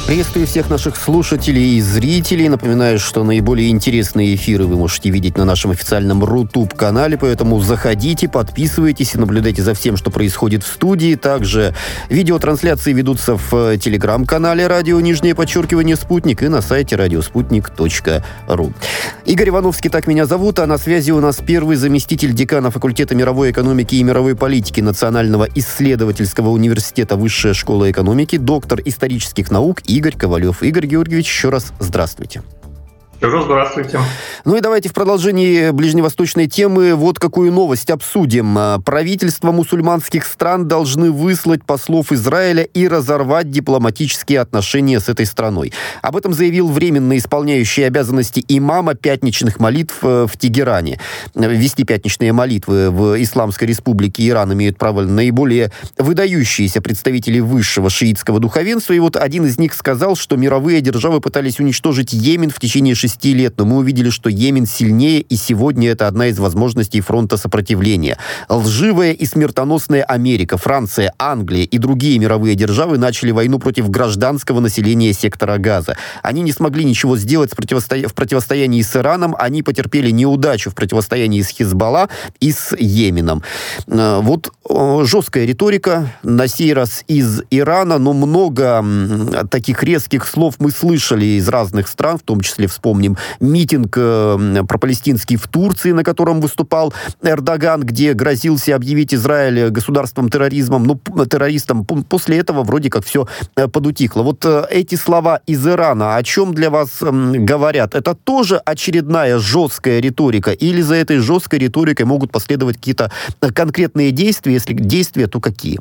Приветствую всех наших слушателей и зрителей. Напоминаю, что наиболее интересные эфиры вы можете видеть на нашем официальном Рутуб-канале, поэтому заходите, подписывайтесь и наблюдайте за всем, что происходит в студии. Также видеотрансляции ведутся в телеграм-канале «Радио _Спутник» и на сайте радиоспутник.ру. Игорь Ивановский, так меня зовут, а на связи у нас первый заместитель декана факультета мировой экономики и мировой политики Национального исследовательского университета Высшая школа экономики, доктор исторических наук Игорь Ковалев. Игорь Георгиевич, еще раз здравствуйте. Еще раз здравствуйте. Ну и давайте в продолжении ближневосточной темы вот какую новость обсудим. Правительства мусульманских стран должны выслать послов Израиля и разорвать дипломатические отношения с этой страной. Об этом заявил временно исполняющий обязанности имама пятничных молитв в Тегеране. Вести пятничные молитвы в Исламской республике Иран имеют право наиболее выдающиеся представители высшего шиитского духовенства. И вот один из них сказал, что мировые державы пытались уничтожить Йемен в течение 6 лет, но мы увидели, что Йемен сильнее, и сегодня это одна из возможностей фронта сопротивления. Лживая и смертоносная Америка, Франция, Англия и другие мировые державы начали войну против гражданского населения сектора Газа. Они не смогли ничего сделать в противостоянии с Ираном, они потерпели неудачу в противостоянии с Хизбалла и с Йеменом. Вот жесткая риторика, на сей раз из Ирана, но много таких резких слов мы слышали из разных стран, в том числе вспомним митинг пропалестинский в Турции, на котором выступал Эрдоган, где грозился объявить Израиль государством-терроризмом, террористом. После этого вроде как все подутихло. Вот эти слова из Ирана о чем для вас говорят? Это тоже очередная жесткая риторика? Или за этой жесткой риторикой могут последовать какие-то конкретные действия? Если действия, то какие?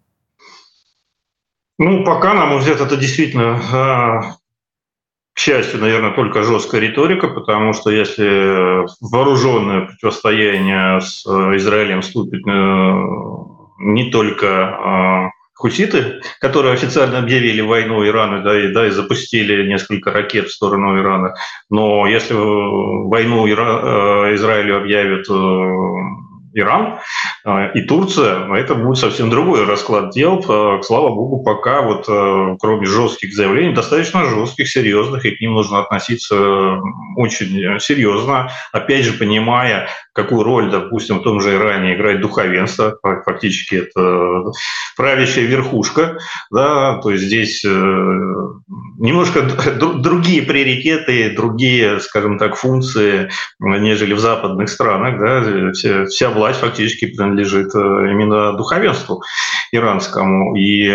Ну, пока, на мой взгляд, это действительно... К счастью, наверное, только жесткая риторика, потому что если вооруженное противостояние с Израилем вступит не только хуситы, которые официально объявили войну Ирану, и запустили несколько ракет в сторону Ирана, но если войну Израилю объявят Иран и Турция, это будет совсем другой расклад дел. Слава богу, пока вот кроме жестких заявлений, достаточно жестких, серьезных, и к ним нужно относиться очень серьезно, опять же понимая, какую роль, допустим, в том же Иране играет духовенство, фактически это правящая верхушка, да, то есть здесь немножко другие приоритеты, другие, скажем так, функции, нежели в западных странах, да, вся власть фактически принадлежит именно духовенству иранскому. И,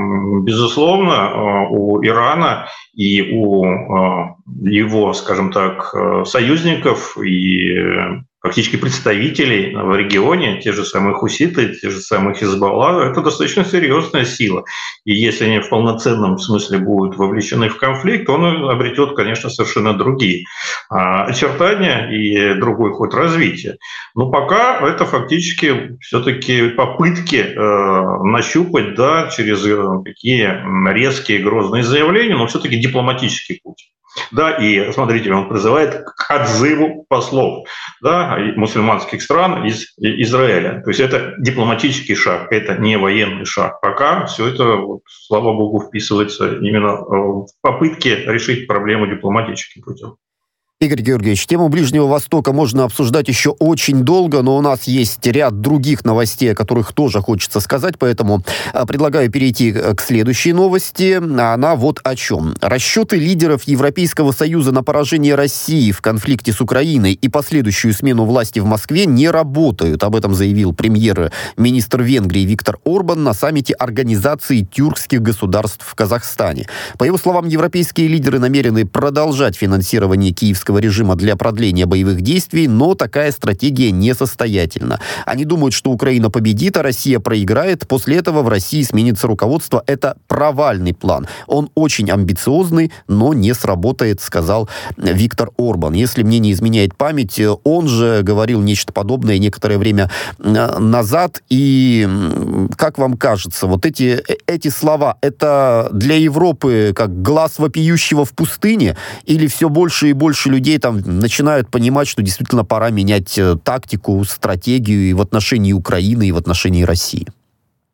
безусловно, у Ирана и у его, скажем так, союзников и фактически представителей в регионе, те же самые хуситы, те же самые Хизбалла, это достаточно серьезная сила. И если они в полноценном смысле будут вовлечены в конфликт, он обретет, конечно, совершенно другие очертания и другой ход развития. Но пока это фактически все-таки попытки нащупать, да, через такие резкие, грозные заявления, но все-таки дипломатический путь. Да, и смотрите, он призывает к отзыву послов, да, мусульманских стран из Израиля. То есть это дипломатический шаг, это не военный шаг. Пока все это, вот, слава богу, вписывается именно в попытки решить проблему дипломатическим путем. Игорь Георгиевич, тему Ближнего Востока можно обсуждать еще очень долго, но у нас есть ряд других новостей, о которых тоже хочется сказать, поэтому предлагаю перейти к следующей новости. Она вот о чем. Расчеты лидеров Европейского Союза на поражение России в конфликте с Украиной и последующую смену власти в Москве не работают. Об этом заявил премьер-министр Венгрии Виктор Орбан на саммите Организации тюркских государств в Казахстане. По его словам, европейские лидеры намерены продолжать финансирование киевского режима для продления боевых действий, но такая стратегия несостоятельна. Они думают, что Украина победит, а Россия проиграет. После этого в России сменится руководство. Это провальный план. Он очень амбициозный, но не сработает, сказал Виктор Орбан. Если мне не изменяет память, он же говорил нечто подобное некоторое время назад. И как вам кажется, вот эти слова, это для Европы как глаз вопиющего в пустыне? Или все больше и больше людей там начинают понимать, что действительно пора менять тактику, стратегию и в отношении Украины, и в отношении России?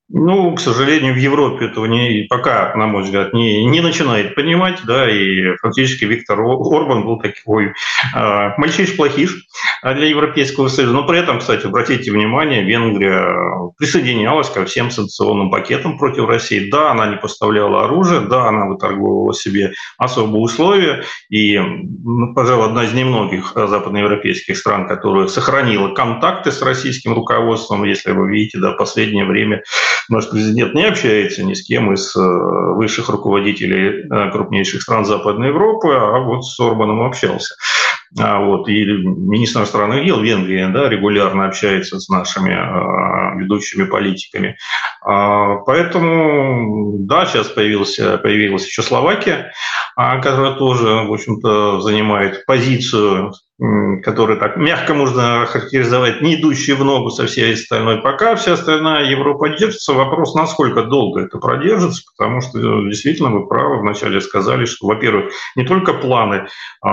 Ну, к сожалению, в Европе этого пока, на мой взгляд, не начинает понимать, да, и фактически Виктор Орбан был такой мальчиш-плохиш для Европейского Союза. Но при этом, кстати, обратите внимание, Венгрия присоединялась ко всем санкционным пакетам против России. Да, она не поставляла оружие, да, она выторговывала себе особые условия, и, пожалуй, одна из немногих западноевропейских стран, которая сохранила контакты с российским руководством. Если вы видите, да, в последнее время наш президент не общается ни с кем из высших руководителей крупнейших стран Западной Европы, а вот с Орбаном общался. И министр иностранных дел Венгрии, да, регулярно общается с нашими ведущими политиками. Поэтому, да, сейчас появилась еще Словакия, которая тоже, в общем-то, занимает позицию, которую так мягко можно охарактеризовать, не идущей в ногу со всей остальной. Пока вся остальная Европа держится, вопрос, насколько долго это продержится, потому что действительно вы правы, вначале сказали, что, во-первых, не только планы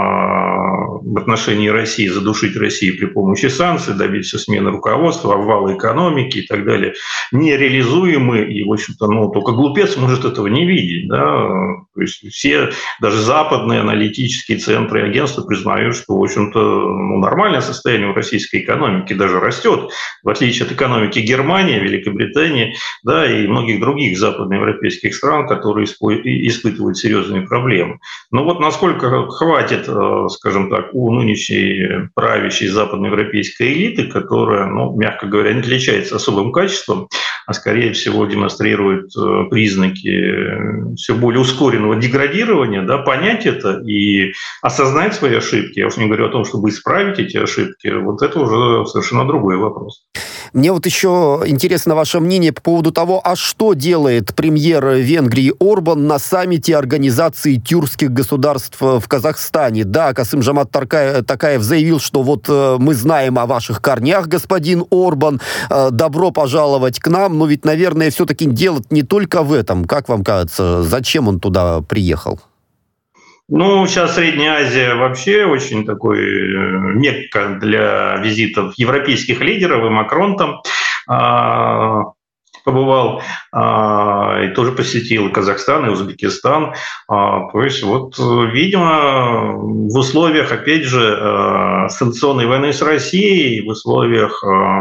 в отношении России, задушить Россию при помощи санкций, добиться смены руководства, обвала экономики и так далее, нереализуемы, и, в общем-то, только глупец может этого не видеть. Да? То есть все, даже западные аналитические центры и агентства признают, что, в общем-то, нормальное состояние у российской экономики даже растет, в отличие от экономики Германии, Великобритании, да, и многих других западноевропейских стран, которые испытывают серьезные проблемы. Но вот насколько хватит, скажем так, у нынешней правящей западноевропейской элиты, которая, мягко говоря, не отличается особым качеством, а скорее всего демонстрирует признаки все более ускоренного деградирования, да, понять это и осознать свои ошибки. Я уж не говорю о том, чтобы исправить эти ошибки. Вот это уже совершенно другой вопрос. Мне вот еще интересно ваше мнение по поводу того, а что делает премьер Венгрии Орбан на саммите Организации тюркских государств в Казахстане. Да, Касым-Жомарт Токаев заявил, что вот мы знаем о ваших корнях, господин Орбан, добро пожаловать к нам, но ведь, наверное, все-таки дело не только в этом. Как вам кажется, зачем он туда приехал? Сейчас Средняя Азия вообще очень такой мекка для визитов европейских лидеров, и Макрон там побывал, и тоже посетил и Казахстан, и Узбекистан. То есть, видимо, в условиях, опять же, санкционной войны с Россией, в условиях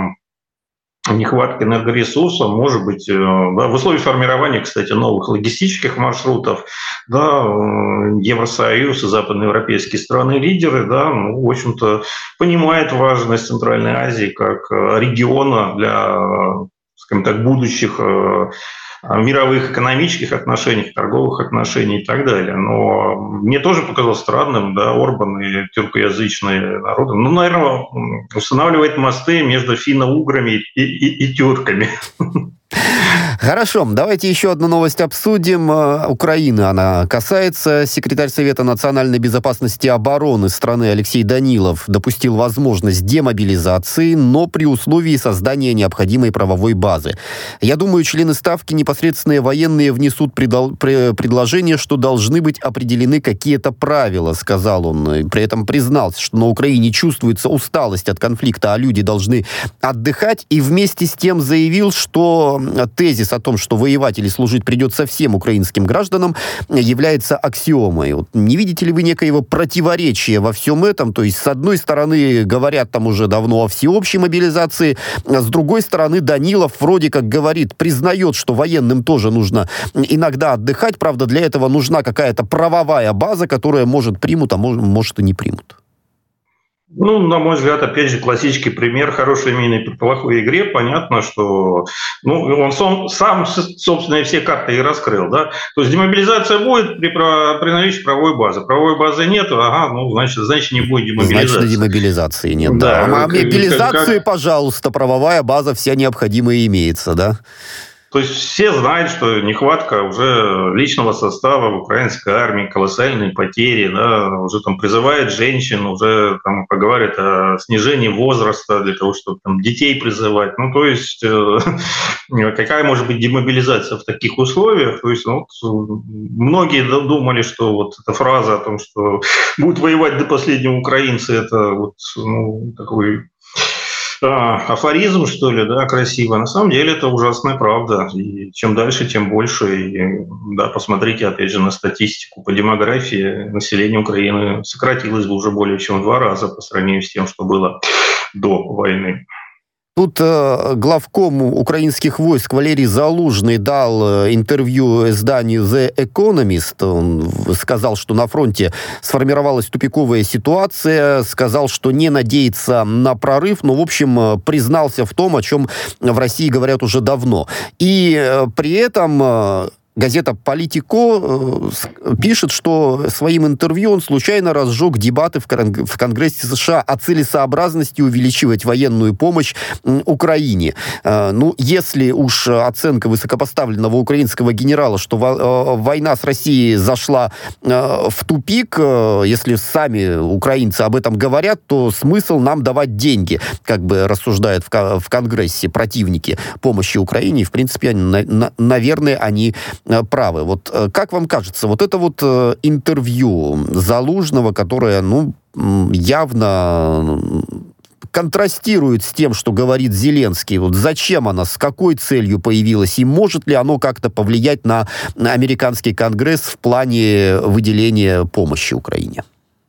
нехватки энергоресурсов, может быть, да, в условиях формирования, кстати, новых логистических маршрутов, да, Евросоюз и западноевропейские страны-лидеры, да, в общем-то, понимают важность Центральной Азии как региона для, скажем так, будущих мировых экономических отношений, торговых отношений и так далее. Но мне тоже показалось странным, да, Орбан и тюркоязычные народы, наверное, устанавливает мосты между финно-уграми и тюрками. Хорошо, давайте еще одну новость обсудим. Украины она касается. Секретарь Совета национальной безопасности и обороны страны Алексей Данилов допустил возможность демобилизации, но при условии создания необходимой правовой базы. Я думаю, члены Ставки, непосредственные военные, внесут предложение, что должны быть определены какие-то правила, сказал он. При этом признался, что на Украине чувствуется усталость от конфликта, а люди должны отдыхать. И вместе с тем заявил, что тезис о том, что воевать или служить придется всем украинским гражданам, является аксиомой. Не видите ли вы некоего противоречия во всем этом? То есть, с одной стороны, говорят там уже давно о всеобщей мобилизации, а с другой стороны, Данилов вроде как говорит, признает, что военным тоже нужно иногда отдыхать. Правда, для этого нужна какая-то правовая база, которая, может, примут, а может и не примут. На мой взгляд, опять же, классический пример хорошей мины при плохой игре. Понятно, что он сам, собственно, все карты и раскрыл. Да? То есть демобилизация будет при наличии правовой базы. Правовой базы нет, значит, не будет демобилизации. Значит, демобилизации нет, да. А мобилизации, пожалуйста, правовая база вся необходимая имеется, да? То есть все знают, что нехватка уже личного состава в украинской армии, колоссальные потери, да, уже там призывают женщин, уже там поговорят о снижении возраста для того, чтобы там детей призывать. То есть какая может быть демобилизация в таких условиях? То есть многие думали, что эта фраза о том, что будут воевать до последнего украинцы, это такой афоризм, что ли, да, красиво. На самом деле это ужасная правда. И чем дальше, тем больше. И, да, посмотрите, опять же, на статистику по демографии. Население Украины сократилось бы уже более чем в 2 раза по сравнению с тем, что было до войны. Тут главком украинских войск Валерий Залужный дал интервью изданию The Economist. Он сказал, что на фронте сформировалась тупиковая ситуация, сказал, что не надеется на прорыв, но, в общем, признался в том, о чем в России говорят уже давно. И при этом газета «Политико» пишет, что своим интервью он случайно разжег дебаты в Конгрессе США о целесообразности увеличивать военную помощь Украине. Ну, если уж оценка высокопоставленного украинского генерала, что война с Россией зашла в тупик, если сами украинцы об этом говорят, то смысл нам давать деньги, как бы рассуждают в Конгрессе противники помощи Украине. И, в принципе, наверное, они правы. Вот как вам кажется, вот это вот интервью Залужного, которое, ну, явно контрастирует с тем, что говорит Зеленский. Вот зачем оно, с какой целью появилось, и может ли оно как-то повлиять на американский Конгресс в плане выделения помощи Украине?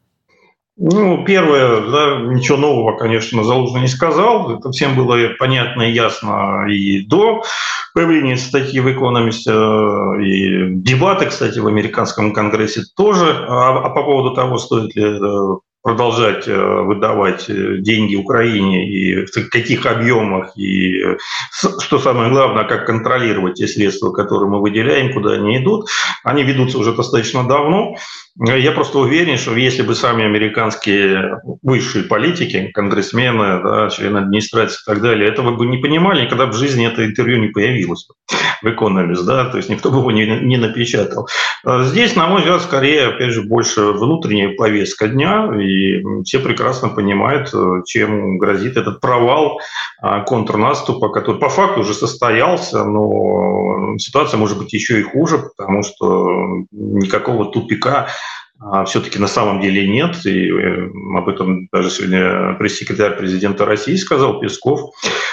Ну, первое, да, ничего нового, конечно, Залужный не сказал. Это всем было понятно и ясно и до появления статьи в «Экономисте». И дебаты, кстати, в американском Конгрессе тоже. А по поводу того, стоит ли продолжать выдавать деньги Украине и в каких объемах, и, что самое главное, как контролировать те средства, которые мы выделяем, куда они идут, они ведутся уже достаточно давно. Я просто уверен, что если бы сами американские высшие политики, конгрессмены, да, члены администрации и так далее, этого бы не понимали, никогда бы в жизни это интервью не появилось в «Экономист», да, то есть никто бы его не напечатал. Здесь, на мой взгляд, скорее, опять же, больше внутренняя повестка дня, и все прекрасно понимают, чем грозит этот провал контрнаступа, который по факту уже состоялся, но ситуация может быть еще и хуже, потому что никакого тупика все-таки на самом деле нет, и об этом даже сегодня пресс-секретарь президента России сказал, Песков.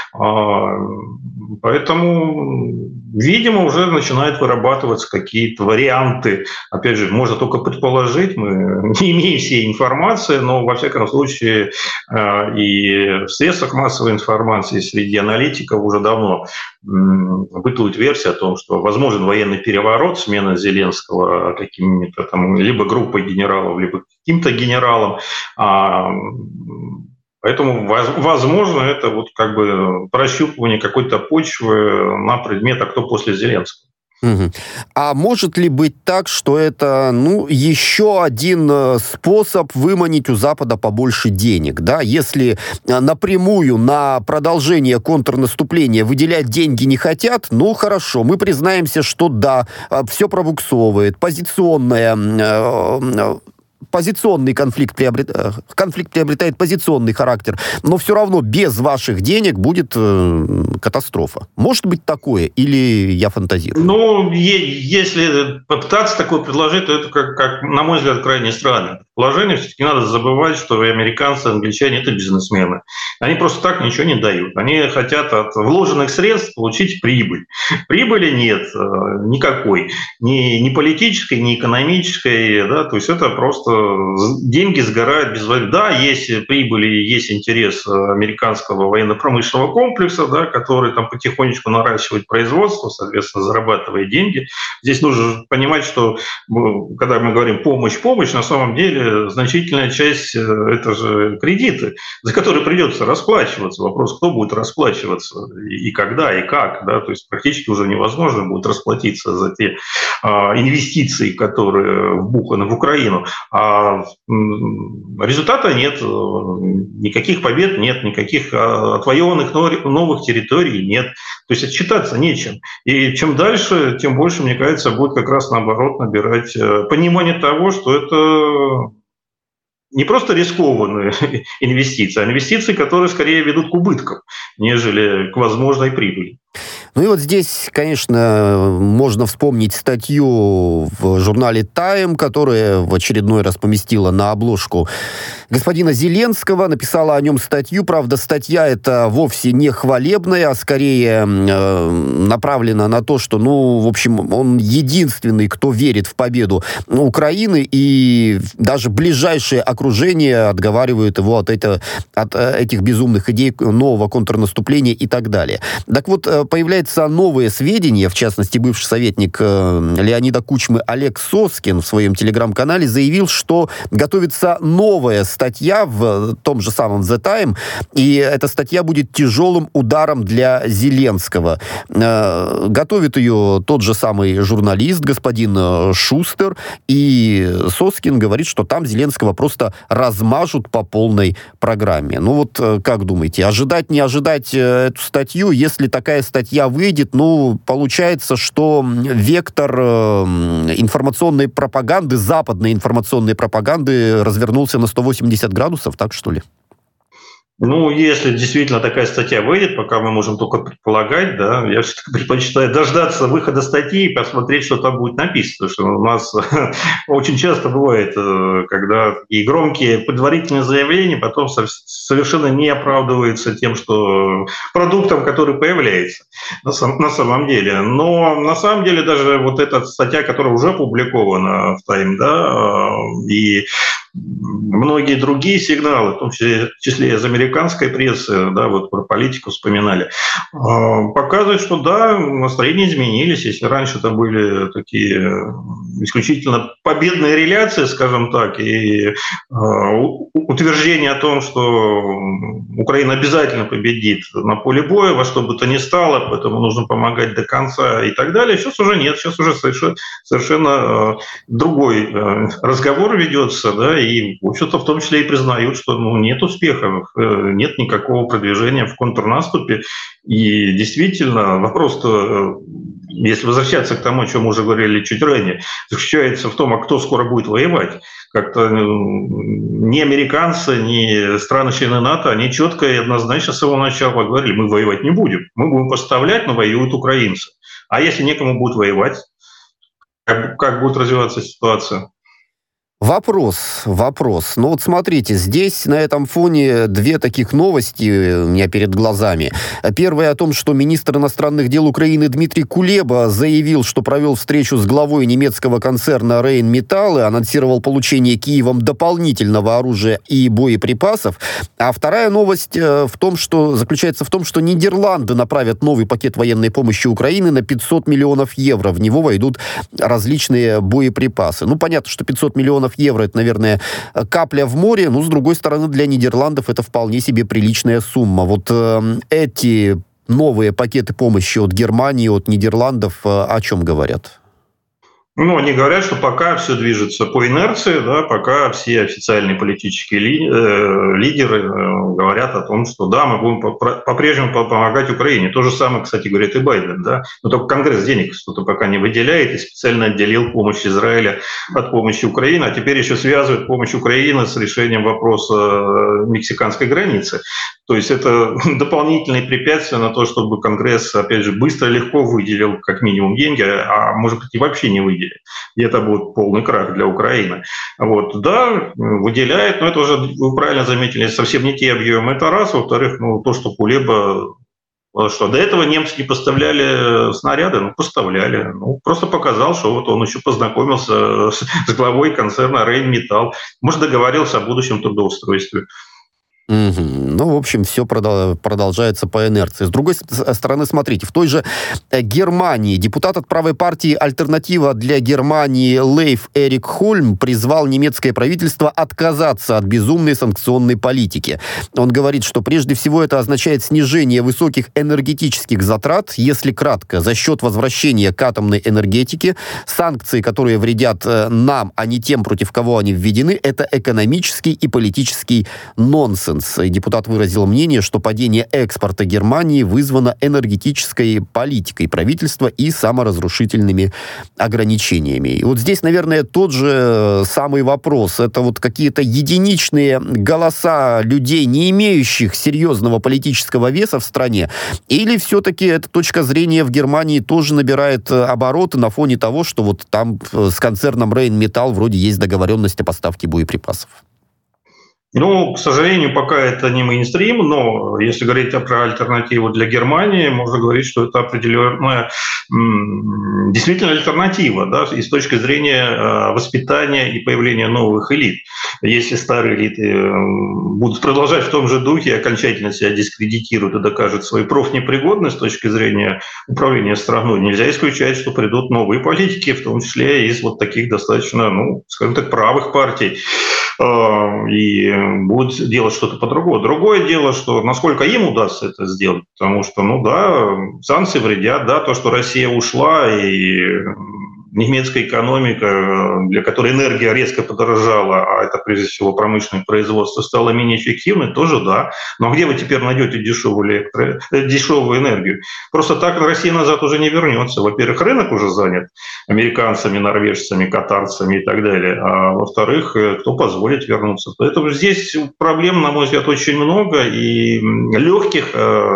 Поэтому, видимо, уже начинают вырабатываться какие-то варианты. Опять же, можно только предположить, мы не имеем всей информации, но, во всяком случае, и в средствах массовой информации, и среди аналитиков уже давно бытует версия о том, что возможен военный переворот, смена Зеленского какими-то там либо группой генералов, либо каким-то генералом. Поэтому, возможно, это вот как бы прощупывание какой-то почвы на предмет, а кто после Зеленского. Угу. А может ли быть так, что это, ну, еще один способ выманить у Запада побольше денег, да? Если напрямую на продолжение контрнаступления выделять деньги не хотят, ну, хорошо, мы признаемся, что да, все пробуксовывает, позиционный конфликт приобретает позиционный характер, но все равно без ваших денег будет катастрофа. Может быть такое, или я фантазирую? Ну, если попытаться такое предложить, то это, как на мой взгляд, крайне странное положение. Все-таки надо забывать, что и американцы, и англичане – это бизнесмены. Они просто так ничего не дают. Они хотят от вложенных средств получить прибыль. Прибыли нет никакой. Ни политической, ни экономической. Да? То есть это просто деньги сгорают без воды. Да, есть прибыль и есть интерес американского военно-промышленного комплекса, да, который там потихонечку наращивает производство, соответственно, зарабатывает деньги. Здесь нужно понимать, что когда мы говорим помощь, на самом деле значительная часть – это же кредиты, за которые придется расплачиваться. Вопрос, кто будет расплачиваться и когда, и как. Да? То есть практически уже невозможно будет расплатиться за те инвестиции, которые вбуханы в Украину. А результата нет, никаких побед нет, никаких отвоеванных новых территорий нет. То есть отчитаться нечем. И чем дальше, тем больше, мне кажется, будет как раз наоборот набирать понимание того, что это не просто рискованные инвестиции, а инвестиции, которые скорее ведут к убыткам, нежели к возможной прибыли. Ну и вот здесь, конечно, можно вспомнить статью в журнале «Тайм», которая в очередной раз поместила на обложку господина Зеленского, написала о нем статью. Правда, статья эта вовсе не хвалебная, а скорее направлена на то, что, в общем, он единственный, кто верит в победу Украины, и даже ближайшее окружение отговаривает его от этих безумных идей нового контрнаступления и так далее. Так вот, появляются новые сведения, в частности, бывший советник Леонида Кучмы Олег Соскин в своем телеграм-канале заявил, что готовится новая статья в том же самом The Time, и эта статья будет тяжелым ударом для Зеленского. Готовит ее тот же самый журналист, господин Шустер, и Соскин говорит, что там Зеленского просто размажут по полной программе. Как думаете, ожидать, не ожидать эту статью? Если такая статья выйдет, получается, что вектор информационной пропаганды, западной информационной пропаганды развернулся на 180 градусов, так что ли? Если действительно такая статья выйдет, пока мы можем только предполагать, да, я все-таки предпочитаю дождаться выхода статьи и посмотреть, что там будет написано. Потому что у нас очень часто бывает, когда и громкие предварительные заявления потом совершенно не оправдываются тем, что продуктом, который появляется на самом деле. Но на самом деле даже вот эта статья, которая уже опубликована в Time, да, и многие другие сигналы, в том числе из американской прессы, да, вот про политику вспоминали, показывают, что да, настроения изменились. Если раньше это были такие исключительно победные реляции, скажем так, и утверждение о том, что Украина обязательно победит на поле боя, во что бы то ни стало, поэтому нужно помогать до конца и так далее, сейчас уже нет, сейчас уже совершенно другой разговор ведется, да, и, в общем-то, в том числе и признают, что нет успехов, нет никакого продвижения в контрнаступе. И действительно, вопрос-то, если возвращаться к тому, о чем мы уже говорили чуть ранее, заключается в том, а кто скоро будет воевать. Как-то ни американцы, ни страны-члены НАТО, они четко и однозначно с самого начала говорили, мы воевать не будем, мы будем поставлять, но воюют украинцы. А если некому будет воевать, как будет развиваться ситуация? Вопрос. Смотрите, здесь на этом фоне две таких новости у меня перед глазами. Первая о том, что министр иностранных дел Украины Дмитрий Кулеба заявил, что провел встречу с главой немецкого концерна Rheinmetall и анонсировал получение Киевом дополнительного оружия и боеприпасов. А вторая новость заключается в том, что Нидерланды направят новый пакет военной помощи Украины на 500 миллионов евро. В него войдут различные боеприпасы. Понятно, что 500 миллионов евро, это, наверное, капля в море, но, с другой стороны, для Нидерландов это вполне себе приличная сумма. Эти новые пакеты помощи от Германии, от Нидерландов о чем говорят? Они говорят, что пока все движется по инерции, да, пока все официальные политические лидеры говорят о том, что да, мы будем по-прежнему помогать Украине. То же самое, кстати, говорит и Байден. Да? Но только Конгресс денег что-то пока не выделяет и специально отделил помощь Израиля от помощи Украины, а теперь еще связывает помощь Украины с решением вопроса мексиканской границы. То есть это дополнительные препятствия на то, чтобы Конгресс, опять же, быстро и легко выделил как минимум деньги, а может быть и вообще не выделил. И это будет полный крах для Украины. Да, выделяет, но это уже, вы правильно заметили, совсем не те объемы. Это раз. Во-вторых, то, что Кулеба... Что до этого немцы не поставляли снаряды, поставляли. Просто показал, что он еще познакомился с главой концерна Rheinmetall. Может, договорился о будущем трудоустройстве. В общем, все продолжается по инерции. С другой стороны, смотрите, в той же Германии депутат от правой партии «Альтернатива для Германии» Лейф Эрик Хольм призвал немецкое правительство отказаться от безумной санкционной политики. Он говорит, что прежде всего это означает снижение высоких энергетических затрат, если кратко, за счет возвращения к атомной энергетике. Санкции, которые вредят нам, а не тем, против кого они введены, это экономический и политический нонсенс. Файнанс. Депутат выразил мнение, что падение экспорта Германии вызвано энергетической политикой правительства и саморазрушительными ограничениями. И вот здесь, наверное, тот же самый вопрос. Это вот какие-то единичные голоса людей, не имеющих серьезного политического веса в стране, или все-таки эта точка зрения в Германии тоже набирает обороты на фоне того, что вот там с концерном Rheinmetall вроде есть договоренность о поставке боеприпасов? Ну, к сожалению, пока это не мейнстрим, но если говорить про альтернативу для Германии, можно говорить, что это определенная действительно альтернатива, да, и с точки зрения воспитания и появления новых элит. Если старые элиты будут продолжать в том же духе, окончательно себя дискредитируют и докажут свою профнепригодность с точки зрения управления страной, нельзя исключать, что придут новые политики, в том числе из вот таких достаточно, ну, скажем так, правых партий, и будут делать что-то по-другому. Другое дело, что насколько им удастся это сделать, потому что, ну да, санкции вредят, да, то, что Россия ушла, и немецкая экономика, для которой энергия резко подорожала, а это прежде всего промышленное производство, стало менее эффективной, тоже да. Но где вы теперь найдете дешевую энергию? Просто так Россия назад уже не вернется. Во-первых, рынок уже занят американцами, норвежцами, катарцами и так далее. А во-вторых, кто позволит вернуться? Поэтому здесь проблем, на мой взгляд, очень много, и легких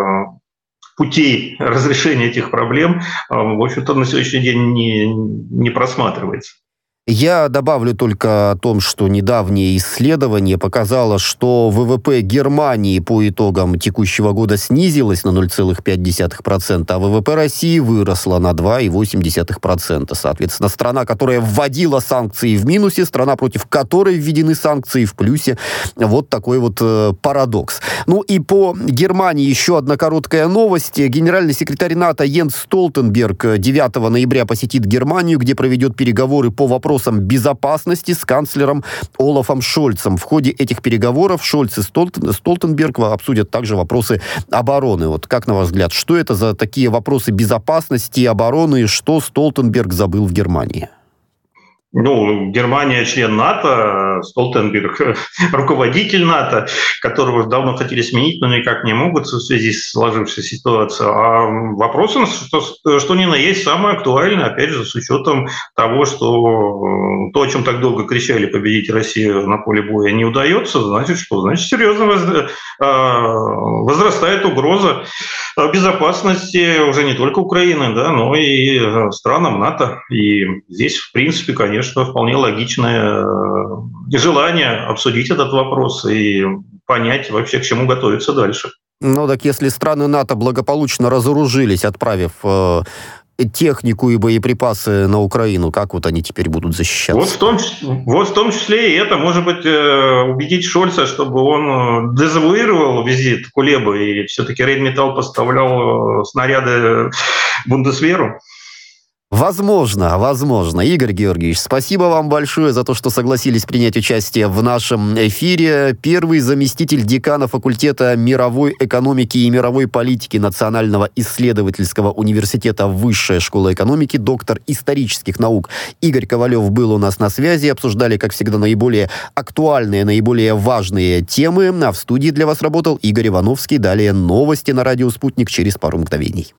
путей разрешения этих проблем, в общем-то, на сегодняшний день не просматривается. Я добавлю только о том, что недавнее исследование показало, что ВВП Германии по итогам текущего года снизилось на 0,5%, а ВВП России выросло на 2,8%. Соответственно, страна, которая вводила санкции, в минусе, страна, против которой введены санкции, в плюсе. Вот такой вот парадокс. Ну и по Германии еще одна короткая новость. Генеральный секретарь НАТО Йенс Столтенберг 9 ноября посетит Германию, где проведет переговоры по вопросам безопасности с канцлером Олафом Шольцем. В ходе этих переговоров Шольц и Столтенберг обсудят также вопросы обороны. Вот как, на ваш взгляд, что это за такие вопросы безопасности и обороны, и что Столтенберг забыл в Германии? Ну, Германия член НАТО, Столтенберг руководитель НАТО, которого давно хотели сменить, но никак не могут в связи с сложившейся ситуацией. А вопрос, что ни на есть, самое актуальное, опять же, с учетом того, что то, о чем так долго кричали, победить Россию на поле боя не удается, значит что? Значит, серьезно возрастает угроза безопасности уже не только Украины, да, но и странам НАТО. И здесь, в принципе, конечно, вполне логичное желание обсудить этот вопрос и понять вообще, к чему готовиться дальше. Ну так если страны НАТО благополучно разоружились, отправив технику и боеприпасы на Украину, как вот они теперь будут защищаться? Вот в том числе и это, может быть, убедить Шольца, чтобы он дезавуировал визит Кулеба и все-таки Rheinmetall поставлял снаряды Бундесверу. Возможно. Игорь Георгиевич, спасибо вам большое за то, что согласились принять участие в нашем эфире. Первый заместитель декана факультета мировой экономики и мировой политики Национального исследовательского университета Высшая школа экономики, доктор исторических наук Игорь Ковалев был у нас на связи. Обсуждали, как всегда, наиболее актуальные, наиболее важные темы. А в студии для вас работал Игорь Ивановский. Далее новости на радио «Спутник» через пару мгновений.